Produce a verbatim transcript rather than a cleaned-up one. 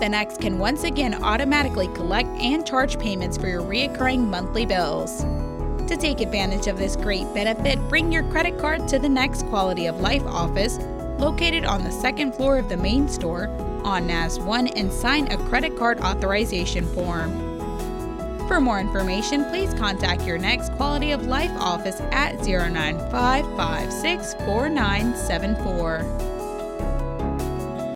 The Next can once again automatically collect and charge payments for your recurring monthly bills. To take advantage of this great benefit, bring your credit card to the Next Quality of Life office, located on the second floor of the main store on N A S one, and sign a credit card authorization form. For more information, please contact your Next Quality of Life office at zero nine five, five six four nine seven four.